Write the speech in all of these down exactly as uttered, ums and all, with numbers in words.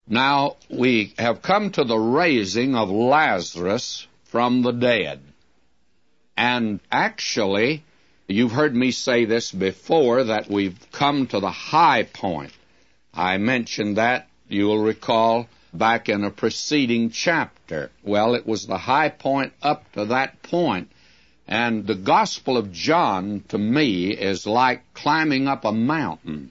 Now, we have come to the raising of Lazarus from the dead. And actually, you've heard me say this before, that we've come to the high point. I mentioned that, you'll recall, back in a preceding chapter. Well, it was the high point up to that point. And the Gospel of John, to me, is like climbing up a mountain.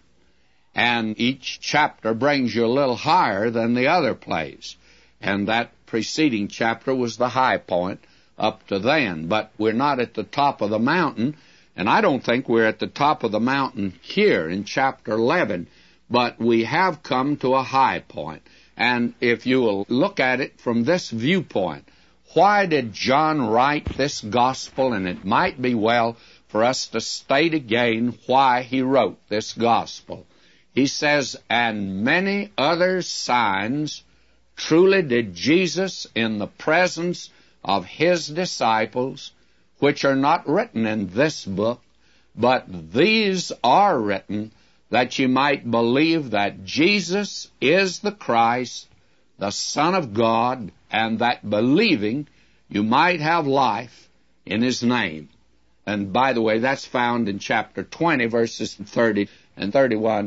And each chapter brings you a little higher than the other place. And that preceding chapter was the high point up to then. But we're not at the top of the mountain, and I don't think we're at the top of the mountain here in chapter eleven, but we have come to a high point. And if you will look at it from this viewpoint, why did John write this gospel? And it might be well for us to state again why he wrote this gospel. He says, "And many other signs truly did Jesus in the presence of his disciples, which are not written in this book, but these are written, that ye might believe that Jesus is the Christ, the Son of God, and that believing you might have life in his name." And by the way, that's found in chapter twenty, verses thirty and thirty-one.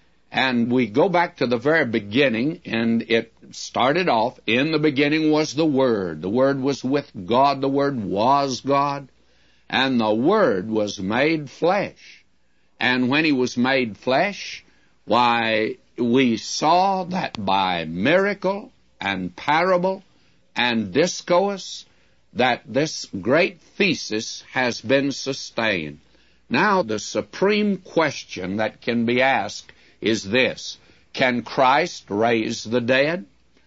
And we go back to the very beginning, and it started off, in the beginning was the Word. The Word was with God. The Word was God. And the Word was made flesh. And when he was made flesh, why, we saw that by miracle and parable and discourse, that this great thesis has been sustained. Now, the supreme question that can be asked is this: can Christ raise the dead?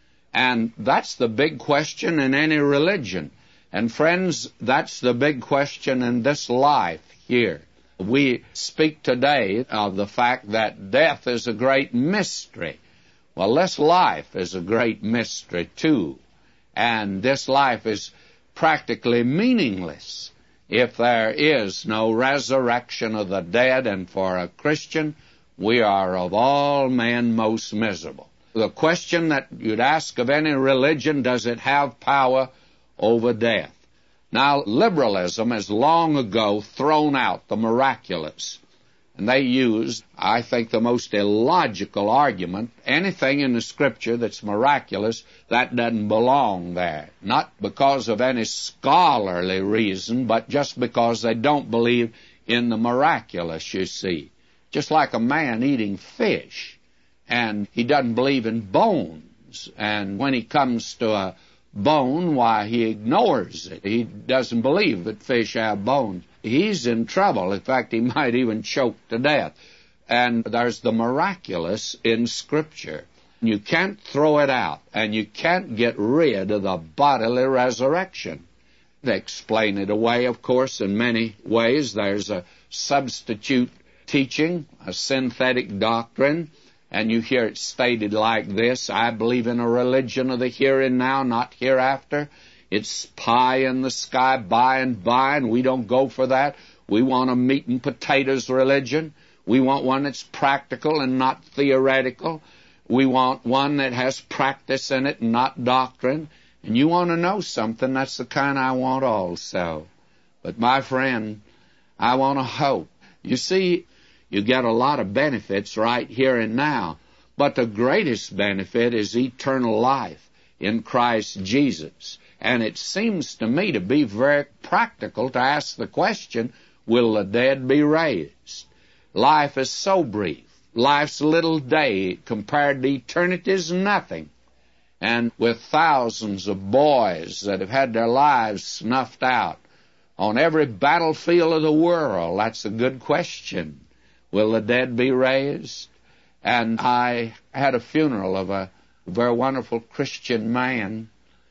And that's the big question in any religion. And friends, that's the big question in this life here. We speak today of the fact that death is a great mystery. Well, this life is a great mystery too. And this life is practically meaningless if there is no resurrection of the dead. And for a Christian, we are of all men most miserable. The question that you'd ask of any religion, does it have power over death? Now, liberalism has long ago thrown out the miraculous. And they used, I think, the most illogical argument. Anything in the Scripture that's miraculous, that doesn't belong there. Not because of any scholarly reason, but just because they don't believe in the miraculous, you see. Just like a man eating fish, and he doesn't believe in bones. And when he comes to a bone, why, he ignores it. He doesn't believe that fish have bones. He's in trouble. In fact, he might even choke to death. And there's the miraculous in Scripture. You can't throw it out, and you can't get rid of the bodily resurrection. They explain it away, of course, in many ways. There's a substitute teaching, a synthetic doctrine, and you hear it stated like this: I believe in a religion of the here and now, not hereafter. It's pie in the sky by and by, and we don't go for that. We want a meat and potatoes religion. We want one that's practical and not theoretical. We want one that has practice in it and not doctrine. And you want to know something, that's the kind I want also. But my friend, I want to hope. You see, you get a lot of benefits right here and now, but the greatest benefit is eternal life in Christ Jesus. And it seems to me to be very practical to ask the question, will the dead be raised? Life is so brief. Life's little day compared to eternity is nothing. And with thousands of boys that have had their lives snuffed out on every battlefield of the world, that's a good question. Will the dead be raised? And I had a funeral of a very wonderful Christian man,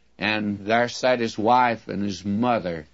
and there sat his wife and his mother.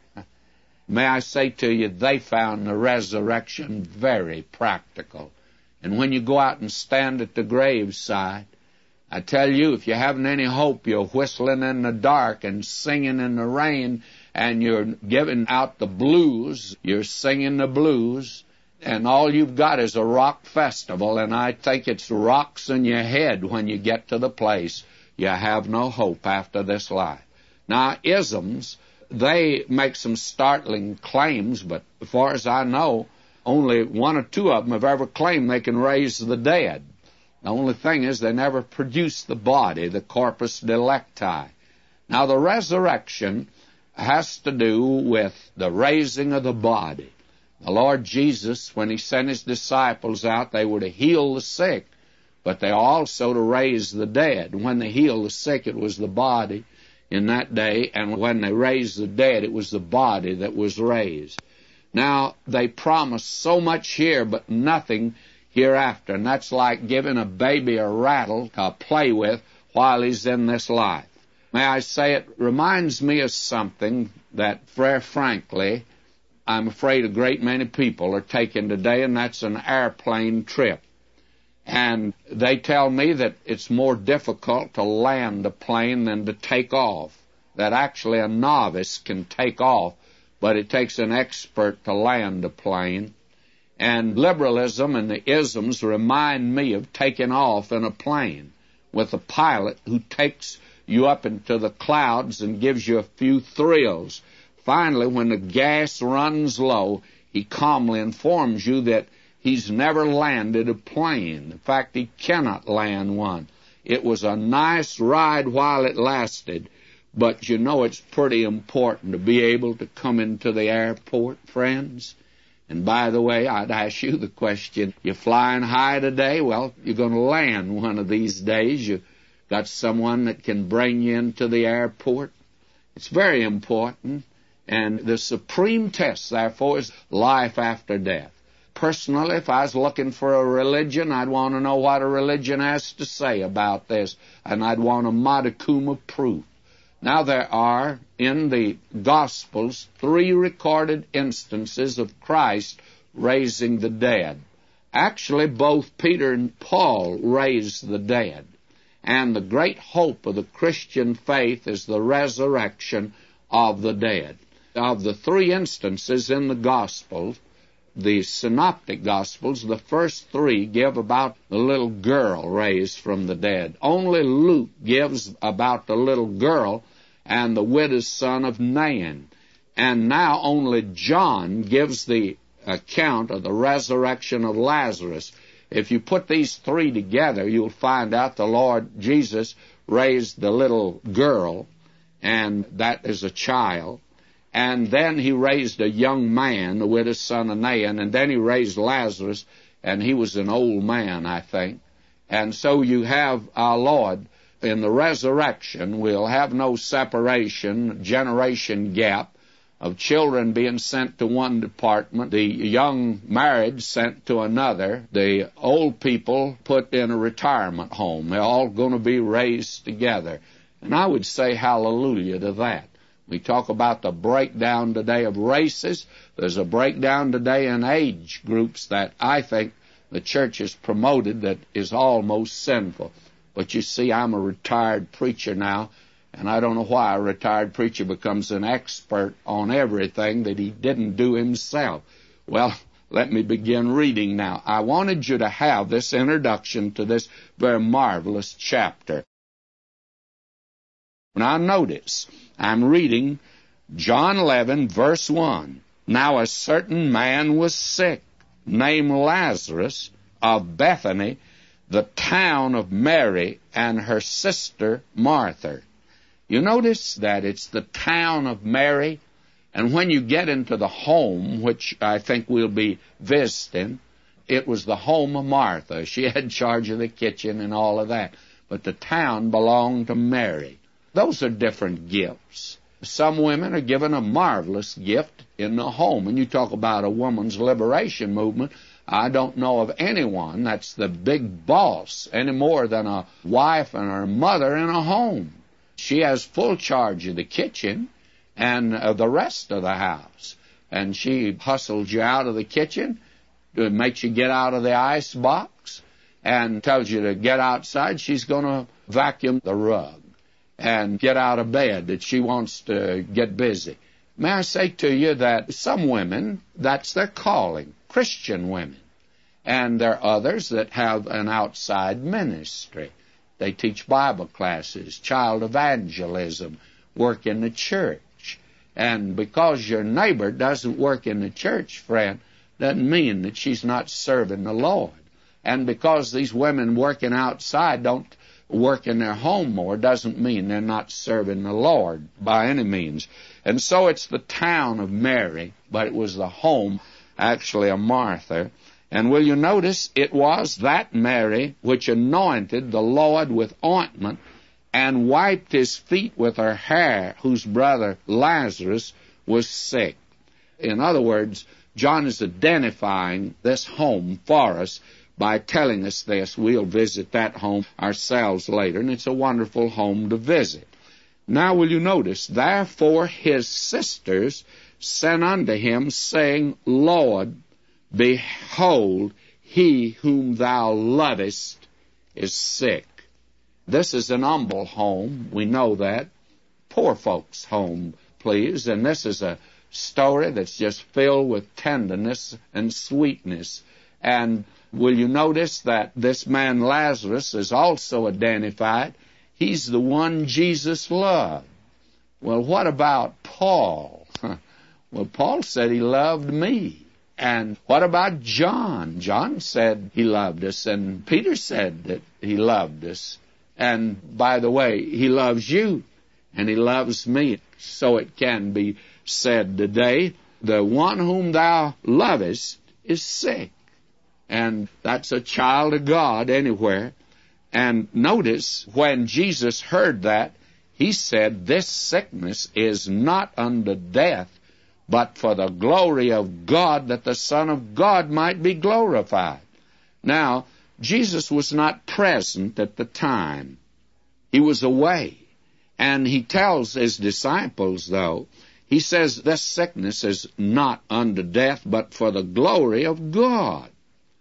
May I say to you, they found the resurrection very practical. And when you go out and stand at the graveside, I tell you, if you haven't any hope, you're whistling in the dark and singing in the rain, and you're giving out the blues, you're singing the blues, and all you've got is a rock festival, and I think it's rocks in your head when you get to the place you have no hope after this life. Now, isms, they make some startling claims, but as far as I know, only one or two of them have ever claimed they can raise the dead. The only thing is they never produce the body, the corpus delicti. Now, the resurrection has to do with the raising of the body. The Lord Jesus, when He sent His disciples out, they were to heal the sick, but they also to raise the dead. When they healed the sick, it was the body in that day, and when they raised the dead, it was the body that was raised. Now, they promise so much here, but nothing hereafter, and that's like giving a baby a rattle to play with while he's in this life. May I say, it reminds me of something that, very frankly, I'm afraid a great many people are taking today, and that's an airplane trip. And they tell me that it's more difficult to land a plane than to take off, that actually a novice can take off, but it takes an expert to land a plane. And liberalism and the isms remind me of taking off in a plane with a pilot who takes you up into the clouds and gives you a few thrills. Finally, when the gas runs low, he calmly informs you that he's never landed a plane. In fact, he cannot land one. It was a nice ride while it lasted, but you know it's pretty important to be able to come into the airport, friends. And by the way, I'd ask you the question, you're flying high today? Well, you're going to land one of these days. You've got someone that can bring you into the airport. It's very important. And the supreme test, therefore, is life after death. Personally, if I was looking for a religion, I'd want to know what a religion has to say about this, and I'd want a modicum of proof. Now, there are, in the Gospels, three recorded instances of Christ raising the dead. Actually, both Peter and Paul raised the dead. And the great hope of the Christian faith is the resurrection of the dead. Of the three instances in the Gospels, the Synoptic Gospels, the first three give about the little girl raised from the dead. Only Luke gives about the little girl and the widow's son of Nain. And now only John gives the account of the resurrection of Lazarus. If you put these three together, you'll find out the Lord Jesus raised the little girl, and that is a child. And then he raised a young man, the widow's son of Nain, and then he raised Lazarus, and he was an old man, I think. And so you have our Lord in the resurrection. We'll have no separation, generation gap of children being sent to one department, the young married sent to another, the old people put in a retirement home. They're all going to be raised together. And I would say hallelujah to that. We talk about the breakdown today of races. There's a breakdown today in age groups that I think the church has promoted that is almost sinful. But you see, I'm a retired preacher now, and I don't know why a retired preacher becomes an expert on everything that he didn't do himself. Well, let me begin reading now. I wanted you to have this introduction to this very marvelous chapter. Now notice, I'm reading John eleven, verse one. Now a certain man was sick, named Lazarus, of Bethany, the town of Mary, and her sister Martha. You notice that it's the town of Mary, and when you get into the home, which I think we'll be visiting, it was the home of Martha. She had charge of the kitchen and all of that. But the town belonged to Mary. Those are different gifts. Some women are given a marvelous gift in the home. And you talk about a woman's liberation movement, I don't know of anyone that's the big boss any more than a wife and her mother in a home. She has full charge of the kitchen and of the rest of the house. And she hustles you out of the kitchen, makes you get out of the ice box, and tells you to get outside. She's going to vacuum the rug and get out of bed, that she wants to get busy. May I say to you that some women, that's their calling. Christian women. And there are others that have an outside ministry. They teach Bible classes, child evangelism, work in the church. And because your neighbor doesn't work in the church, friend, doesn't mean that she's not serving the Lord. And because these women working outside don't work in their home more, doesn't mean they're not serving the Lord by any means. And so it's the town of Mary, but it was the home, actually, of Martha. And will you notice, it was that Mary which anointed the Lord with ointment and wiped his feet with her hair, whose brother Lazarus was sick. In other words, John is identifying this home for us by telling us this. We'll visit that home ourselves later, and it's a wonderful home to visit. Now will you notice, therefore his sisters sent unto him, saying, Lord, behold, he whom thou lovest is sick. This is an humble home. We know that. Poor folks' home, please. And this is a story that's just filled with tenderness and sweetness. And will you notice that this man Lazarus is also identified? He's the one Jesus loved. Well, what about Paul? Well, Paul said he loved me. And what about John? John said he loved us, and Peter said that he loved us. And by the way, he loves you, and he loves me. So it can be said today, the one whom thou lovest is sick. And that's a child of God anywhere. And notice, when Jesus heard that, he said, this sickness is not unto death, but for the glory of God, that the Son of God might be glorified. Now, Jesus was not present at the time. He was away. And he tells his disciples, though, he says, this sickness is not unto death, but for the glory of God.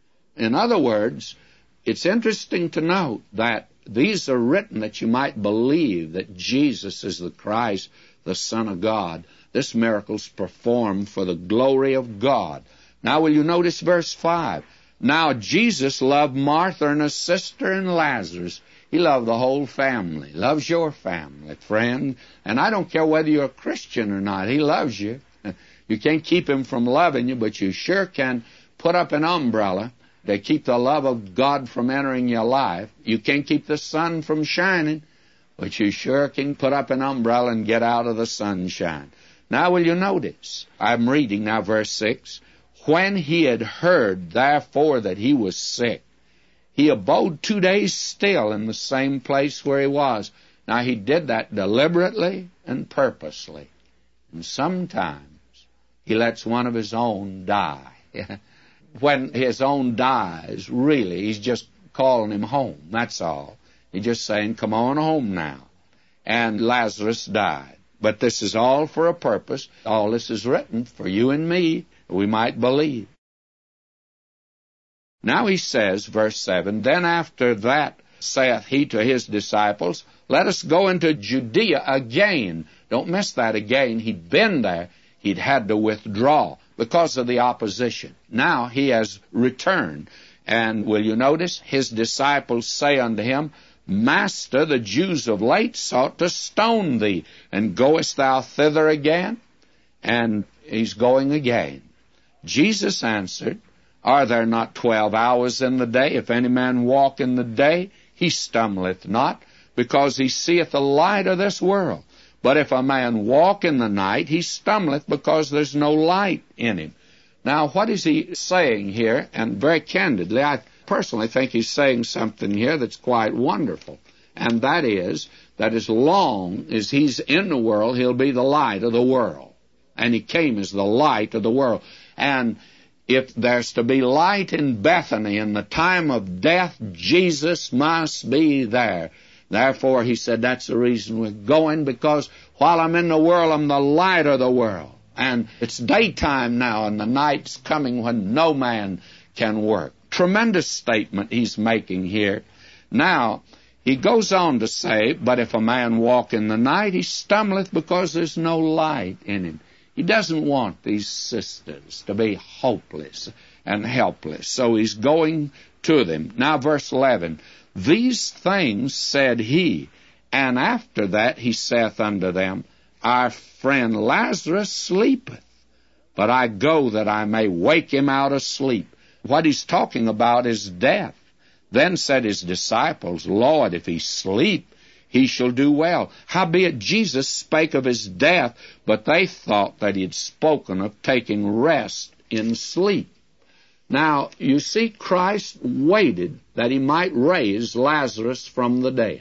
In other words, it's interesting to note that these are written that you might believe that Jesus is the Christ, the Son of God. This miracle's performed for the glory of God. Now will you notice verse five? Now Jesus loved Martha and her sister and Lazarus. He loved the whole family. Loves your family, friend. And I don't care whether you're a Christian or not. He loves you. You can't keep him from loving you, but you sure can put up an umbrella to keep the love of God from entering your life. You can't keep the sun from shining, but you sure can put up an umbrella and get out of the sunshine. Now will you notice, I'm reading now verse six, when he had heard, therefore, that he was sick, he abode two days still in the same place where he was. Now he did that deliberately and purposely. And sometimes he lets one of his own die. When his own dies, really, he's just calling him home, that's all. He's just saying, come on home now. And Lazarus died. But this is all for a purpose. All this is written for you and me, we might believe. Now he says, verse seven, then after that saith he to his disciples, let us go into Judea again. Don't miss that again. He'd been there. He'd had to withdraw because of the opposition. Now he has returned. And will you notice, his disciples say unto him, Master, the Jews of late sought to stone thee, and goest thou thither again? And he's going again. Jesus answered, Are there not twelve hours in the day? If any man walk in the day, he stumbleth not, because he seeth the light of this world. But if a man walk in the night, he stumbleth, because there's no light in him. Now, what is he saying here? And very candidly, I personally think he's saying something here that's quite wonderful. And that is that as long as he's in the world, he'll be the light of the world. And he came as the light of the world. And if there's to be light in Bethany in the time of death, Jesus must be there. Therefore, he said, that's the reason we're going, because while I'm in the world, I'm the light of the world. And it's daytime now, and the night's coming when no man can work. Tremendous statement he's making here. Now, he goes on to say, but if a man walk in the night, he stumbleth, because there's no light in him. He doesn't want these sisters to be hopeless and helpless. So he's going to them. Now, verse eleven, these things said he, and after that he saith unto them, our friend Lazarus sleepeth, but I go that I may wake him out of sleep. What he's talking about is death. Then said his disciples, Lord, if he sleep, he shall do well. Howbeit Jesus spake of his death, but they thought that he had spoken of taking rest in sleep. Now, you see, Christ waited that he might raise Lazarus from the dead.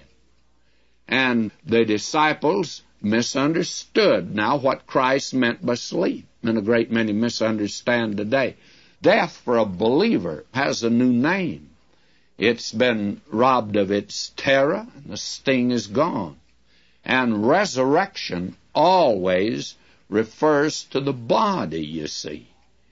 And the disciples misunderstood now what Christ meant by sleep. And a great many misunderstand today. Death for a believer has a new name. It's been robbed of its terror, and the sting is gone. And resurrection always refers to the body, you see.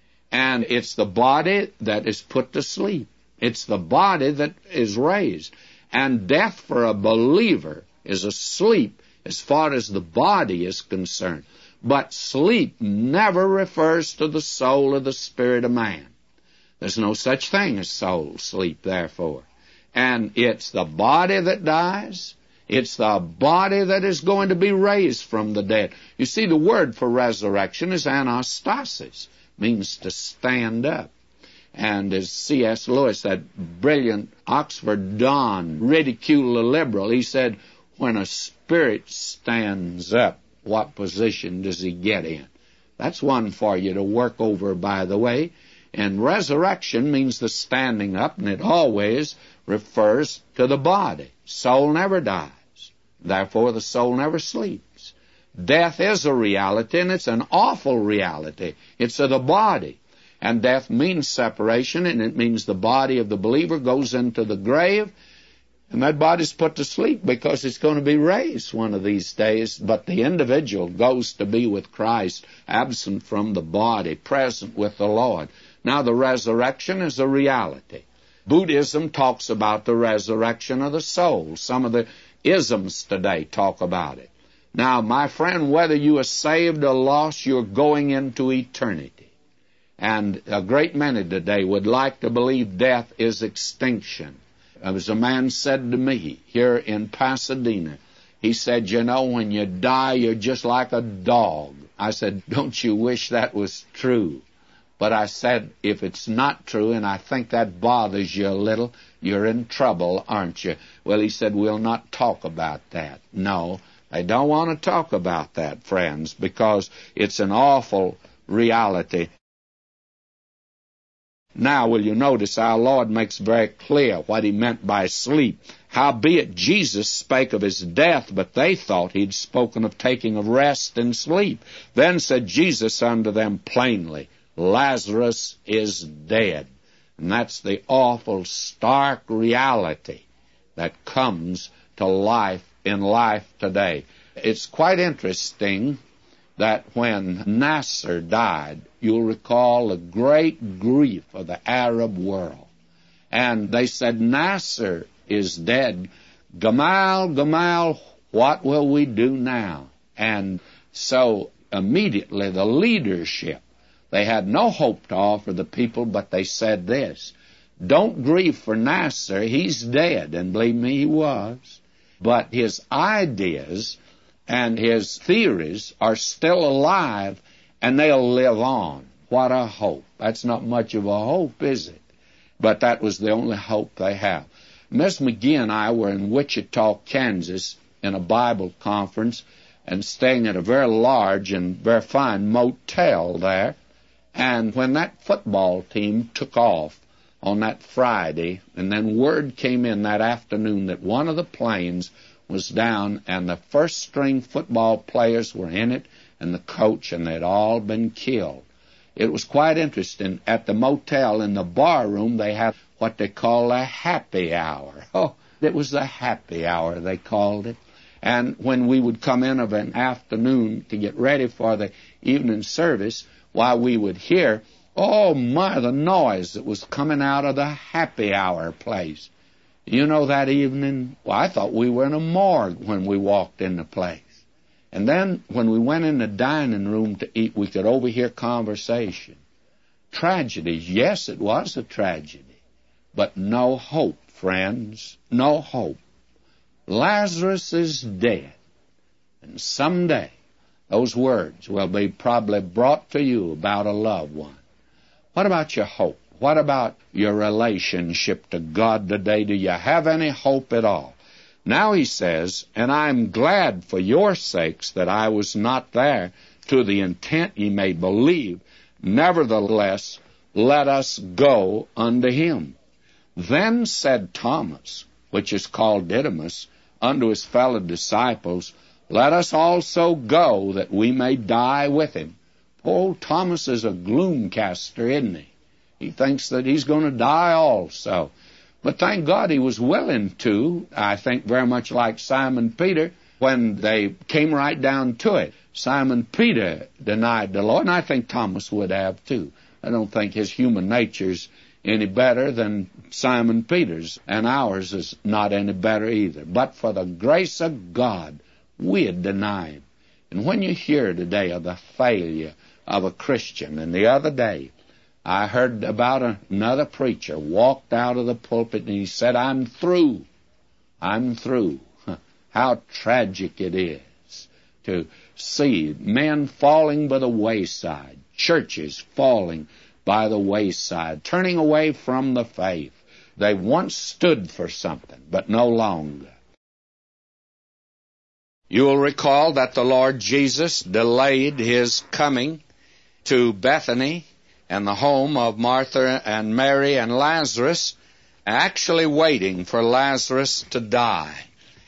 And it's the body that is put to sleep. It's the body that is raised. And death for a believer is asleep as far as the body is concerned. But sleep never refers to the soul or the spirit of man. There's no such thing as soul sleep, therefore. And it's the body that dies. It's the body that is going to be raised from the dead. You see, the word for resurrection is anastasis, means to stand up. And as C S Lewis, that brilliant Oxford Don, ridiculed the liberal, he said, when a spirit stands up, what position does he get in? That's one for you to work over, by the way. And resurrection means the standing up, and it always refers to the body. Soul never dies. Therefore, the soul never sleeps. Death is a reality, and it's an awful reality. It's of the body. And death means separation, and it means the body of the believer goes into the grave, and that body's put to sleep because it's going to be raised one of these days. But the individual goes to be with Christ, absent from the body, present with the Lord. Now, the resurrection is a reality. Buddhism talks about the resurrection of the soul. Some of the isms today talk about it. Now, my friend, whether you are saved or lost, you're going into eternity. And a great many today would like to believe death is extinction. As a man said to me here in Pasadena, he said, you know, when you die, you're just like a dog. I said, don't you wish that was true? But I said, if it's not true, and I think that bothers you a little, you're in trouble, aren't you? Well, he said, we'll not talk about that. No, I don't want to talk about that, friends, because it's an awful reality. Now, will you notice our Lord makes very clear what he meant by sleep. Howbeit Jesus spake of his death, but they thought he'd spoken of taking of rest and sleep. Then said Jesus unto them plainly, Lazarus is dead. And that's the awful, stark reality that comes to life in life today. It's quite interesting that when Nasser died, you'll recall the great grief of the Arab world. And they said, Nasser is dead. Gamal, Gamal, what will we do now? And so immediately the leadership, they had no hope to offer the people, but they said this, don't grieve for Nasser, he's dead. And believe me, he was. But his ideas and his theories are still alive, and they'll live on. What a hope. That's not much of a hope, is it? But that was the only hope they have. Miss McGee and I were in Wichita, Kansas, in a Bible conference, and staying at a very large and very fine motel there. And when that football team took off on that Friday, and then word came in that afternoon that one of the planes was down, and the first-string football players were in it, and the coach, and they'd all been killed. It was quite interesting. At the motel, in the bar room, they had what they call a happy hour. Oh, it was the happy hour, they called it. And when we would come in of an afternoon to get ready for the evening service, while we would hear, oh, my, the noise that was coming out of the happy hour place. You know, that evening, well, I thought we were in a morgue when we walked in the place. And then when we went in the dining room to eat, we could overhear conversation. tragedies. Yes, it was a tragedy. But no hope, friends, no hope. Lazarus is dead. And someday, those words will be probably brought to you about a loved one. What about your hope? What about your relationship to God today? Do you have any hope at all? Now he says, and I'm glad for your sakes that I was not there, to the intent ye may believe. Nevertheless, let us go unto him. Then said Thomas, which is called Didymus, unto his fellow disciples, let us also go, that we may die with him. Poor old Thomas is a gloomcaster, isn't he? He thinks that he's going to die also. But thank God he was willing to, I think very much like Simon Peter, when they came right down to it. Simon Peter denied the Lord, and I think Thomas would have too. I don't think his human nature's any better than Simon Peter's, and ours is not any better either. But for the grace of God, we'd deny him. And when you hear today of the failure of a Christian, and the other day I heard about another preacher walked out of the pulpit and he said, I'm through. I'm through. How tragic it is to see men falling by the wayside, churches falling by the wayside, turning away from the faith. They once stood for something, but no longer. You will recall that the Lord Jesus delayed his coming to Bethany and the home of Martha and Mary and Lazarus, actually waiting for Lazarus to die.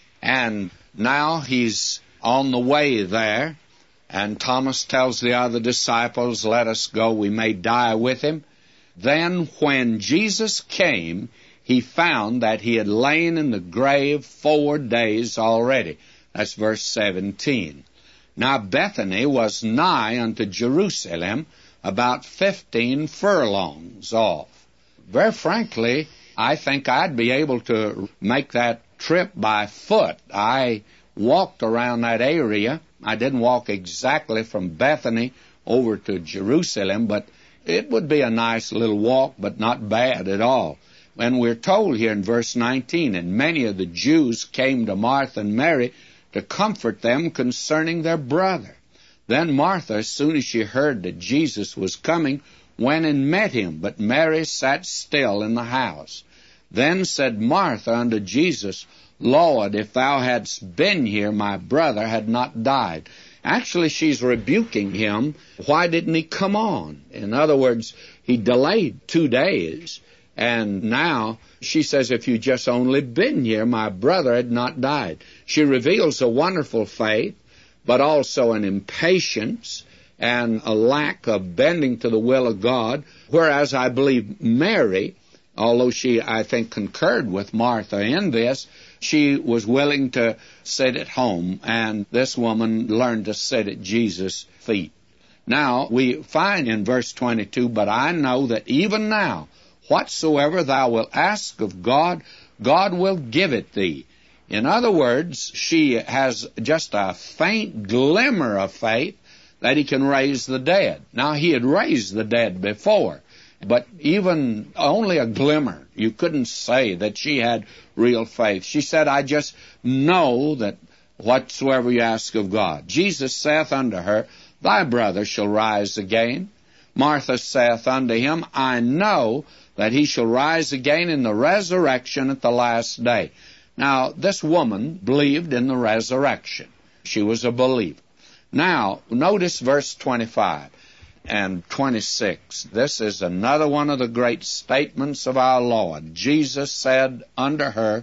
And now he's on the way there. And Thomas tells the other disciples, let us go, we may die with him. Then when Jesus came, he found that he had lain in the grave four days already. That's verse seventeen. Now Bethany was nigh unto Jerusalem, about fifteen furlongs off. Very frankly, I think I'd be able to make that trip by foot. I walked around that area. I didn't walk exactly from Bethany over to Jerusalem, but it would be a nice little walk, but not bad at all. And we're told here in verse nineteen, and many of the Jews came to Martha and Mary to comfort them concerning their brother. Then Martha, as soon as she heard that Jesus was coming, went and met him, but Mary sat still in the house. Then said Martha unto Jesus, Lord, if thou hadst been here, my brother had not died. Actually, she's rebuking him. Why didn't he come on? In other words, he delayed two days. And now she says, if you just only been here, my brother had not died. She reveals a wonderful faith, but also an impatience and a lack of bending to the will of God. Whereas I believe Mary, although she, I think, concurred with Martha in this, she was willing to sit at home, and this woman learned to sit at Jesus' feet. Now, we find in verse twenty-two, but I know that even now, whatsoever thou wilt ask of God, God will give it thee. In other words, she has just a faint glimmer of faith that he can raise the dead. Now, he had raised the dead before, but even only a glimmer. You couldn't say that she had real faith. She said, I just know that whatsoever you ask of God. Jesus saith unto her, Thy brother shall rise again. Martha saith unto him, I know that he shall rise again in the resurrection at the last day. Now, this woman believed in the resurrection. She was a believer. Now, notice verse twenty-five and twenty-six. This is another one of the great statements of our Lord. Jesus said unto her,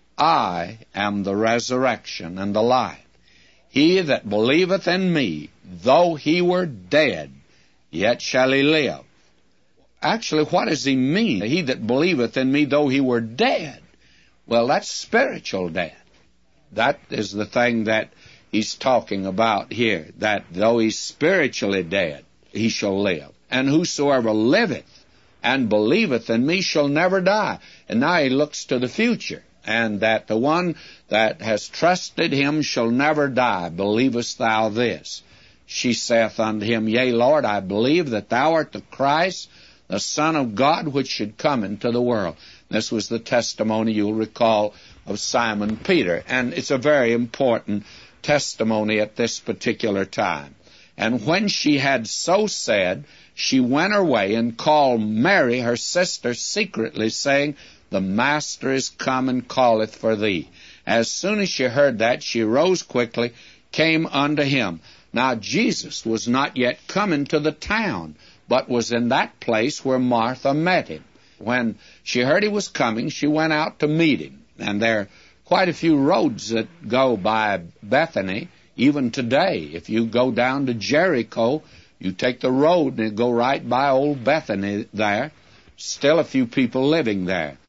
I am the resurrection and the life. He that believeth in me, though he were dead, yet shall he live. Actually, what does he mean? He that believeth in me, though he were dead. Well, that's spiritual death. That is the thing that he's talking about here, that though he's spiritually dead, he shall live. And whosoever liveth and believeth in me shall never die. And now he looks to the future, and that the one that has trusted him shall never die. Believest thou this? She saith unto him, Yea, Lord, I believe that thou art the Christ, the Son of God which should come into the world. This was the testimony, you'll recall, of Simon Peter. And it's a very important testimony at this particular time. And when she had so said, she went her way and called Mary, her sister, secretly, saying, The Master is come and calleth for thee. As soon as she heard that, she rose quickly, came unto him. Now Jesus was not yet come into the town, but was in that place where Martha met him. When she heard he was coming, she went out to meet him. And there are quite a few roads that go by Bethany, even today. If you go down to Jericho, you take the road and go right by old Bethany there. Still a few people living there.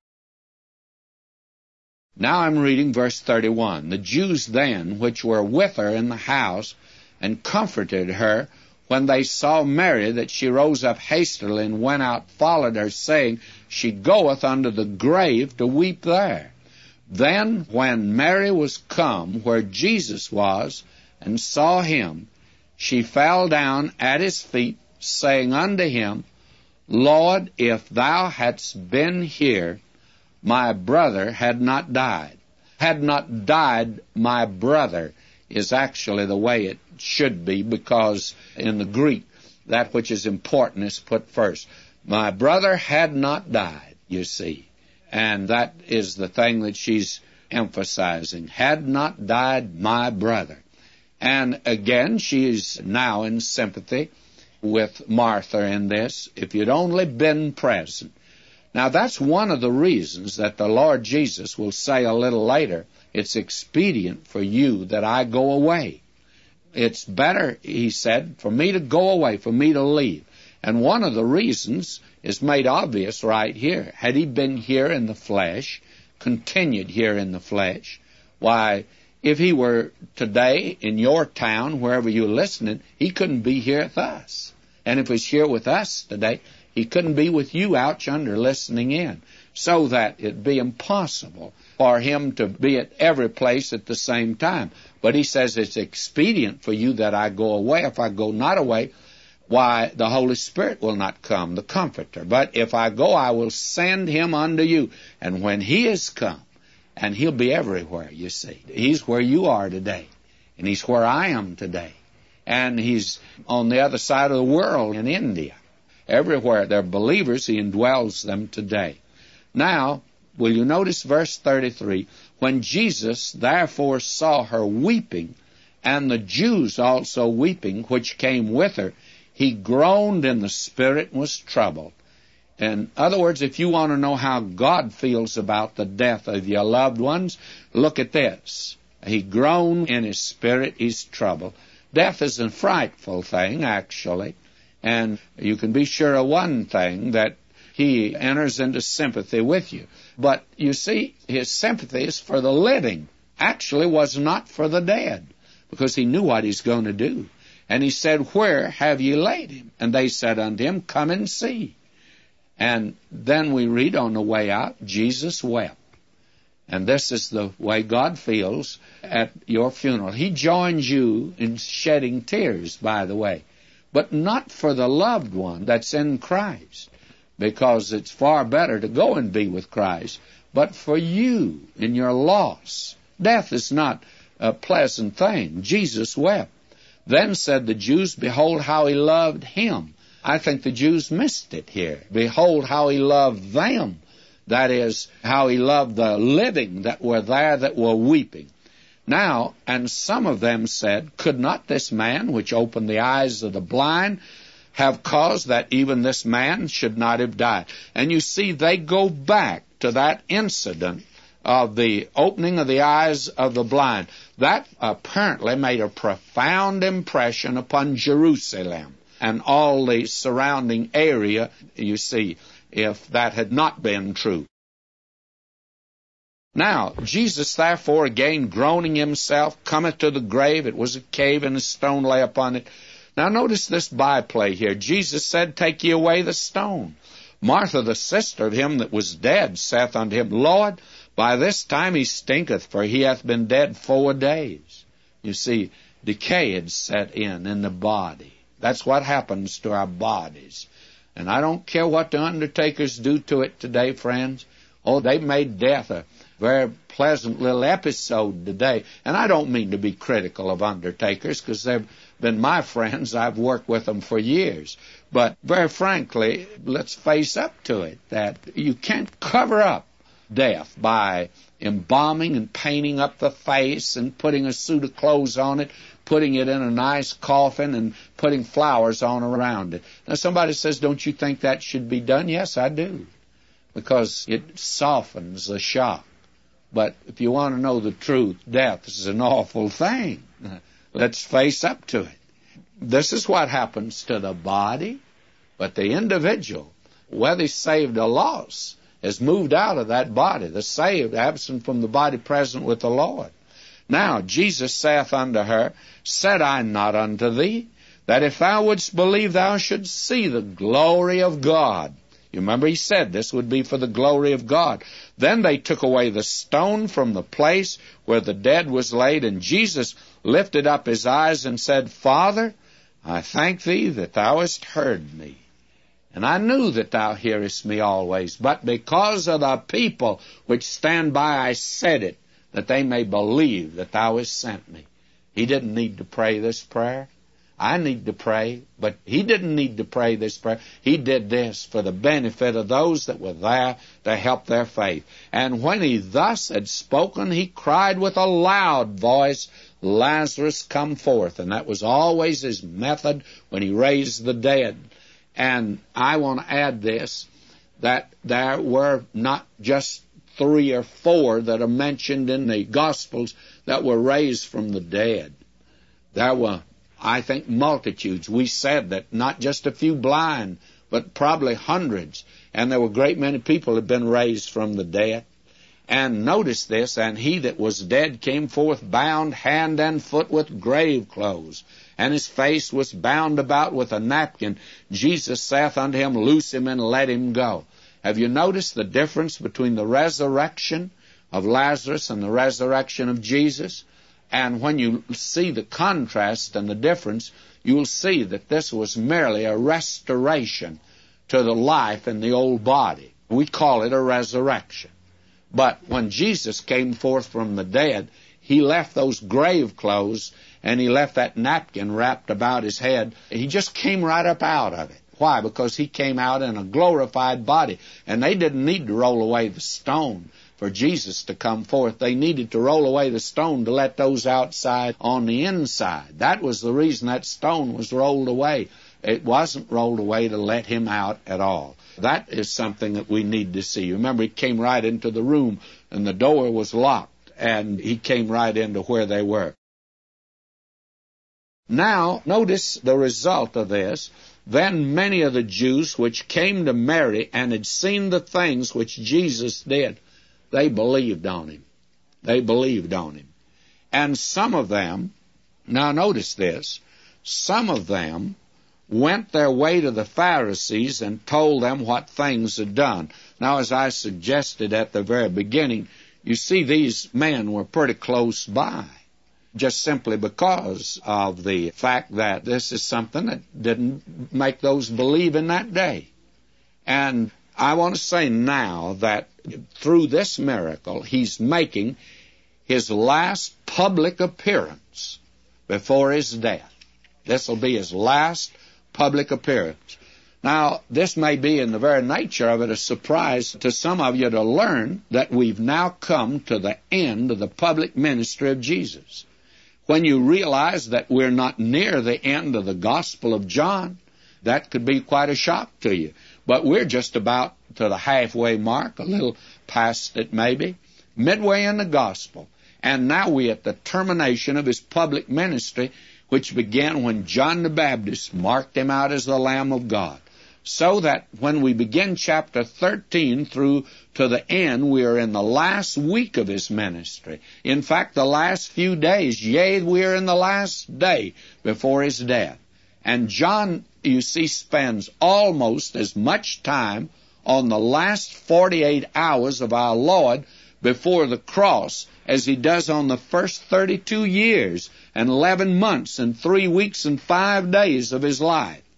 Now I'm reading verse thirty-one. The Jews then, which were with her in the house, and comforted her, when they saw Mary, that she rose up hastily and went out, followed her, saying, She goeth unto the grave to weep there. Then when Mary was come where Jesus was, and saw him, she fell down at his feet, saying unto him, Lord, if thou hadst been here, my brother had not died. Had not died, my brother, is actually the way it should be, because in the Greek, that which is important is put first. My brother had not died, you see. And that is the thing that she's emphasizing. Had not died, my brother. And again, she is now in sympathy with Martha in this. If you'd only been present. Now, that's one of the reasons that the Lord Jesus will say a little later, it's expedient for you that I go away. It's better, he said, for me to go away, for me to leave. And one of the reasons is made obvious right here. Had he been here in the flesh, continued here in the flesh, why, if he were today in your town, wherever you're listening, he couldn't be here with us. And if he's here with us today, he couldn't be with you out yonder listening in, so that it'd be impossible for him to be at every place at the same time. But he says it's expedient for you that I go away. If I go not away, why, the Holy Spirit will not come, the Comforter. But if I go, I will send him unto you. And when he is come, and he'll be everywhere, you see. He's where you are today, and he's where I am today. And he's on the other side of the world in India. Everywhere there are believers, he indwells them today. Now, will you notice verse thirty-three? When Jesus therefore saw her weeping, and the Jews also weeping, which came with her, he groaned in the spirit and was troubled. In other words, if you want to know how God feels about the death of your loved ones, look at this. He groaned in his spirit, he's troubled. Death is a frightful thing, actually. And you can be sure of one thing, that he enters into sympathy with you. But you see, his sympathy is for the living. Actually was not for the dead, because he knew what he's going to do. And he said, Where have ye laid him? And they said unto him, Come and see. And then we read on the way out, Jesus wept. And this is the way God feels at your funeral. He joins you in shedding tears, by the way. But not for the loved one that's in Christ, because it's far better to go and be with Christ, but for you in your loss. Death is not a pleasant thing. Jesus wept. Then said the Jews, Behold how he loved him. I think the Jews missed it here. Behold how he loved them. That is, how he loved the living that were there that were weeping. Now, and some of them said, Could not this man, which opened the eyes of the blind, have caused that even this man should not have died? And you see, they go back to that incident of the opening of the eyes of the blind. That apparently made a profound impression upon Jerusalem and all the surrounding area, you see, if that had not been true. Now, Jesus therefore, again groaning himself, cometh to the grave. It was a cave, and a stone lay upon it. Now notice this byplay here. Jesus said, Take ye away the stone. Martha, the sister of him that was dead, saith unto him, Lord, by this time he stinketh, for he hath been dead four days. You see, decay had set in in the body. That's what happens to our bodies. And I don't care what the undertakers do to it today, friends. Oh, they've made death a very pleasant little episode today. And I don't mean to be critical of undertakers, because they've been my friends. I've worked with them for years. But very frankly, let's face up to it, that you can't cover up death by embalming and painting up the face and putting a suit of clothes on it, putting it in a nice coffin and putting flowers on around it. Now somebody says, don't you think that should be done? Yes, I do, because it softens the shock. But if you want to know the truth, death is an awful thing. Let's face up to it. This is what happens to the body, but the individual, whether he's saved or lost, is moved out of that body. The saved, absent from the body, present with the Lord. Now Jesus saith unto her, Said I not unto thee, that if thou wouldst believe, thou shouldst see the glory of God? You remember he said this would be for the glory of God. Then they took away the stone from the place where the dead was laid, and Jesus lifted up his eyes and said, Father, I thank thee that thou hast heard me. And I knew that thou hearest me always, but because of the people which stand by I said it, that they may believe that thou hast sent me. He didn't need to pray this prayer. I need to pray, but he didn't need to pray this prayer. He did this for the benefit of those that were there to help their faith. And when he thus had spoken, he cried with a loud voice, Lazarus, come forth. And that was always his method when he raised the dead. And I want to add this, that there were not just three or four that are mentioned in the Gospels that were raised from the dead. There were, I think, multitudes. We said that not just a few blind, but probably hundreds. And there were a great many people that had been raised from the dead. And notice this, and he that was dead came forth bound hand and foot with grave clothes, and his face was bound about with a napkin. Jesus saith unto him, Loose him and let him go. Have you noticed the difference between the resurrection of Lazarus and the resurrection of Jesus? And when you see the contrast and the difference, you'll see that this was merely a restoration to the life in the old body. We call it a resurrection. But when Jesus came forth from the dead, he left those grave clothes and he left that napkin wrapped about his head. He just came right up out of it. Why? Because he came out in a glorified body. And they didn't need to roll away the stone for Jesus to come forth. They needed to roll away the stone to let those outside on the inside. That was the reason that stone was rolled away. It wasn't rolled away to let him out at all. That is something that we need to see. Remember, he came right into the room, and the door was locked, and he came right into where they were. Now, notice the result of this. Then many of the Jews which came to Mary and had seen the things which Jesus did, they believed on him. They believed on him. And some of them, now notice this, some of them went their way to the Pharisees and told them what things had done. Now, as I suggested at the very beginning, you see these men were pretty close by, just simply because of the fact that this is something that didn't make those believe in that day. And I want to say now that through this miracle, he's making his last public appearance before his death. This will be his last public appearance. Now, this may be in the very nature of it a surprise to some of you to learn that we've now come to the end of the public ministry of Jesus. When you realize that we're not near the end of the Gospel of John, that could be quite a shock to you. But we're just about to the halfway mark, a little past it maybe, midway in the Gospel. And now we're at the termination of his public ministry, which began when John the Baptist marked him out as the Lamb of God. So that when we begin chapter thirteen through to the end, we are in the last week of his ministry. In fact, the last few days, yea, we are in the last day before his death. And John, you see, spends almost as much time on the last forty-eight hours of our Lord before the cross as he does on the first thirty-two years and eleven months and three weeks and five days of his life.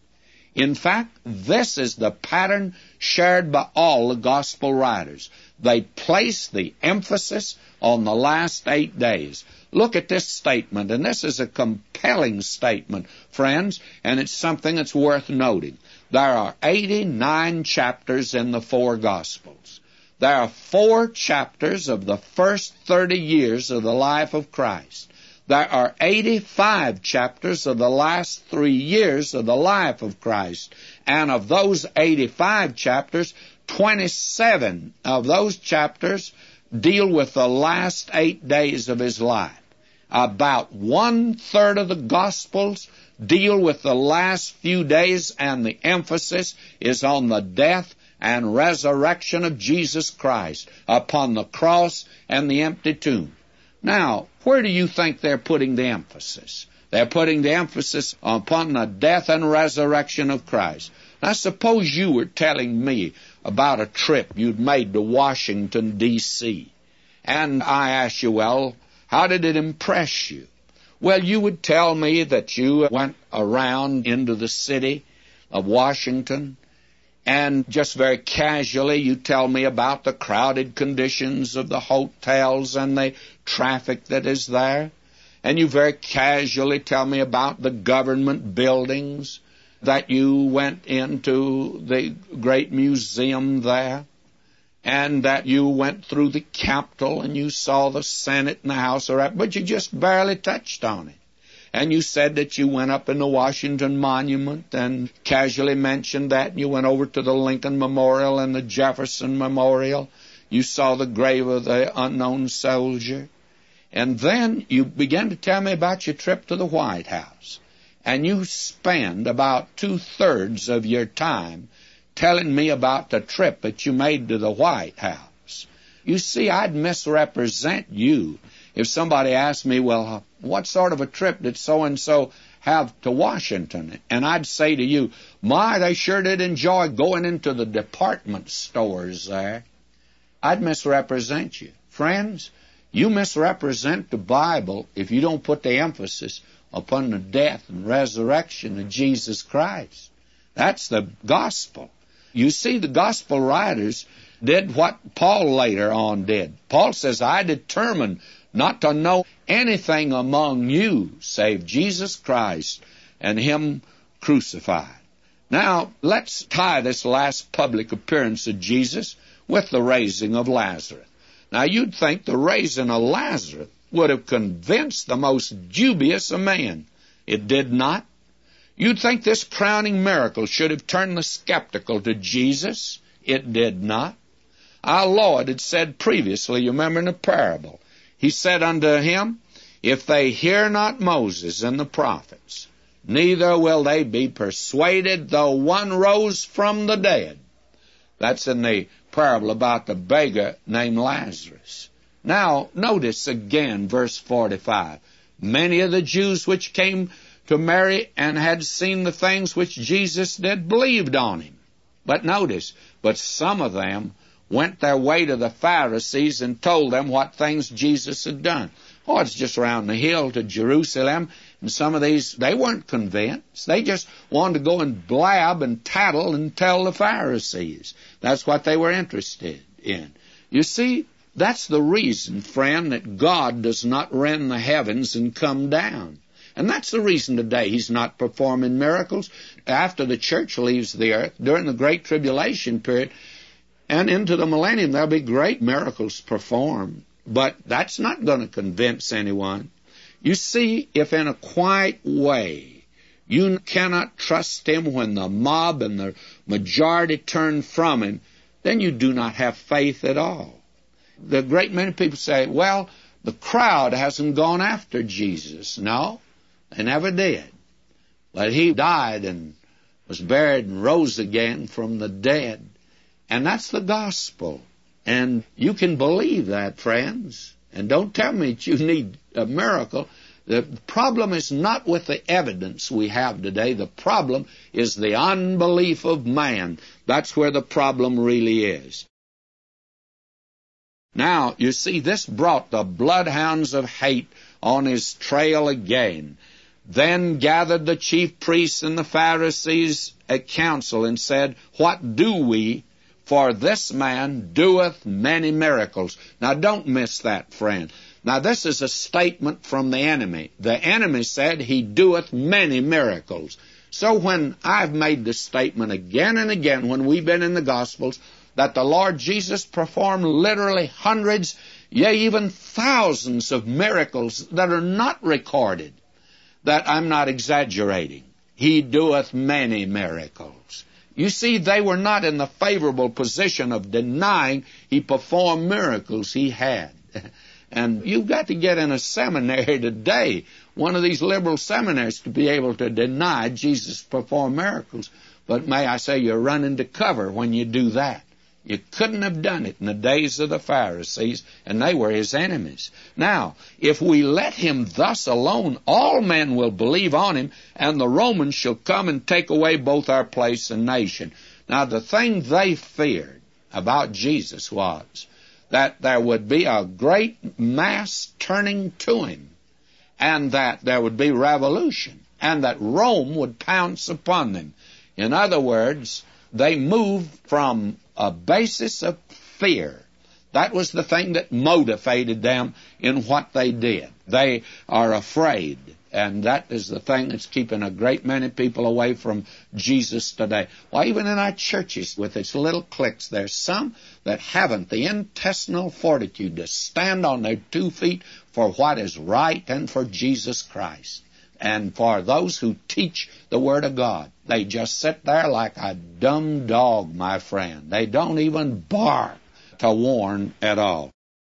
In fact, this is the pattern shared by all the gospel writers. They place the emphasis on the last eight days. Look at this statement, and this is a compelling statement, friends, and it's something that's worth noting. There are eighty-nine chapters in the four Gospels. There are four chapters of the first thirty years of the life of Christ. There are eighty-five chapters of the last three years of the life of Christ. And of those eighty-five chapters, twenty-seven of those chapters deal with the last eight days of his life. About one-third of the Gospels deal with the last few days, and the emphasis is on the death and resurrection of Jesus Christ upon the cross and the empty tomb. Now, where do you think they're putting the emphasis? They're putting the emphasis upon the death and resurrection of Christ. Now, suppose you were telling me about a trip you'd made to Washington, D C, and I asked you, well, how did it impress you? Well, you would tell me that you went around into the city of Washington, and just very casually you tell me about the crowded conditions of the hotels and the traffic that is there. And you very casually tell me about the government buildings, that you went into the great museum there, and that you went through the Capitol and you saw the Senate and the House of Rep, but you just barely touched on it. And you said that you went up in the Washington Monument and casually mentioned that. You went over to the Lincoln Memorial and the Jefferson Memorial. You saw the grave of the unknown soldier. And then you began to tell me about your trip to the White House. And you spend about two-thirds of your time telling me about the trip that you made to the White House. You see, I'd misrepresent you if somebody asked me, well, what sort of a trip did so-and-so have to Washington? And I'd say to you, my, they sure did enjoy going into the department stores there. I'd misrepresent you. Friends, you misrepresent the Bible if you don't put the emphasis upon the death and resurrection of Jesus Christ. That's the gospel. You see, the gospel writers did what Paul later on did. Paul says, I determined not to know anything among you save Jesus Christ and Him crucified. Now, let's tie this last public appearance of Jesus with the raising of Lazarus. Now, you'd think the raising of Lazarus would have convinced the most dubious of men. It did not. You'd think this crowning miracle should have turned the skeptical to Jesus. It did not. Our Lord had said previously, you remember in the parable, He said unto him, if they hear not Moses and the prophets, neither will they be persuaded though one rose from the dead. That's in the parable about the beggar named Lazarus. Now, notice again verse forty-five. Many of the Jews which came to Mary and had seen the things which Jesus did believed on Him. But notice, but some of them went their way to the Pharisees and told them what things Jesus had done. Oh, it's just around the hill to Jerusalem. And some of these, they weren't convinced. They just wanted to go and blab and tattle and tell the Pharisees. That's what they were interested in. You see, that's the reason, friend, that God does not rend the heavens and come down. And that's the reason today He's not performing miracles. After the church leaves the earth, during the Great Tribulation period, and into the millennium, there'll be great miracles performed. But that's not going to convince anyone. You see, if in a quiet way you cannot trust Him when the mob and the majority turn from Him, then you do not have faith at all. The great many people say, well, the crowd hasn't gone after Jesus. No, they never did. But He died and was buried and rose again from the dead. And that's the gospel. And you can believe that, friends. And don't tell me that you need a miracle. The problem is not with the evidence we have today. The problem is the unbelief of man. That's where the problem really is. Now, you see, this brought the bloodhounds of hate on His trail again. Then gathered the chief priests and the Pharisees a council and said, "What do we? For this man doeth many miracles." Now don't miss that, friend. Now this is a statement from the enemy. The enemy said he doeth many miracles. So when I've made the statement again and again when we've been in the Gospels that the Lord Jesus performed literally hundreds, yea, even thousands of miracles that are not recorded, that I'm not exaggerating. He doeth many miracles. You see, they were not in the favorable position of denying he performed miracles. He had. And you've got to get in a seminary today, one of these liberal seminaries, to be able to deny Jesus performed miracles. But may I say, you're running to cover when you do that. You couldn't have done it in the days of the Pharisees, and they were his enemies. Now, if we let him thus alone, all men will believe on him, and the Romans shall come and take away both our place and nation. Now, the thing they feared about Jesus was that there would be a great mass turning to him, and that there would be revolution, and that Rome would pounce upon them. In other words, they moved from a basis of fear. That was the thing that motivated them in what they did. They are afraid, and that is the thing that's keeping a great many people away from Jesus today. Well, even in our churches with its little cliques, there's some that haven't the intestinal fortitude to stand on their two feet for what is right and for Jesus Christ. And for those who teach the Word of God, they just sit there like a dumb dog, my friend. They don't even bark to warn at all.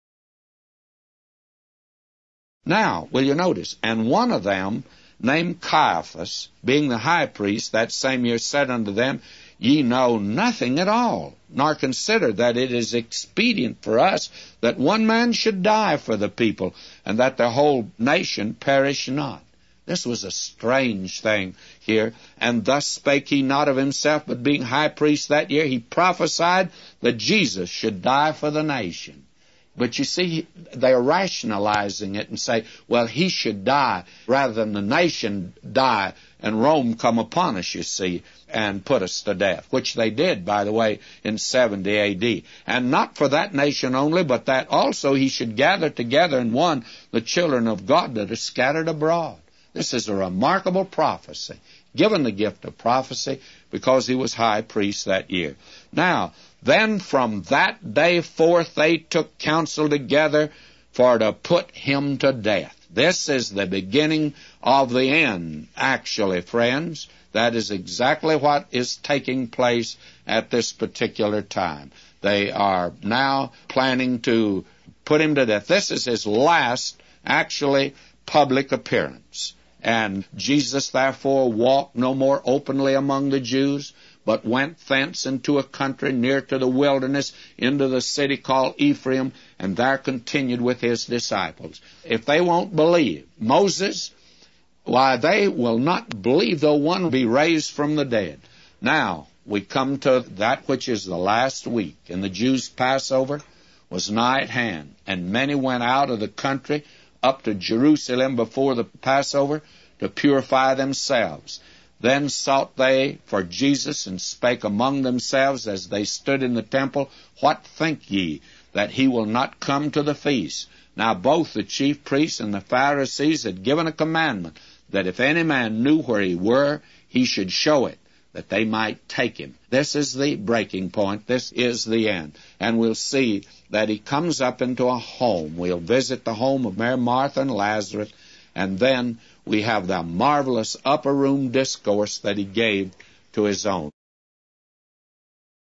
Now, will you notice, and one of them, named Caiaphas, being the high priest, that same year said unto them, Ye know nothing at all, nor consider that it is expedient for us that one man should die for the people, and that the whole nation perish not. This was a strange thing here. And thus spake he not of himself, but being high priest that year, he prophesied that Jesus should die for the nation. But you see, they're rationalizing it and say, well, he should die rather than the nation die and Rome come upon us, you see, and put us to death, which they did, by the way, in seventy A D. And not for that nation only, but that also he should gather together in one the children of God that are scattered abroad. This is a remarkable prophecy, given the gift of prophecy because he was high priest that year. Now, then from that day forth they took counsel together for to put him to death. This is the beginning of the end, actually, friends. That is exactly what is taking place at this particular time. They are now planning to put him to death. This is his last, actually, public appearance. And Jesus, therefore, walked no more openly among the Jews, but went thence into a country near to the wilderness, into the city called Ephraim, and there continued with his disciples. If they won't believe Moses, why, they will not believe though one be raised from the dead. Now, we come to that which is the last week, and the Jews' Passover was nigh at hand, and many went out of the country up to Jerusalem before the Passover to purify themselves. Then sought they for Jesus, and spake among themselves as they stood in the temple, What think ye, that he will not come to the feast? Now both the chief priests and the Pharisees had given a commandment, that if any man knew where he were, he should show it, that they might take him. This is the breaking point. This is the end. And we'll see that he comes up into a home. We'll visit the home of Mary, Martha, and Lazarus, and then we have the marvelous upper room discourse that he gave to his own.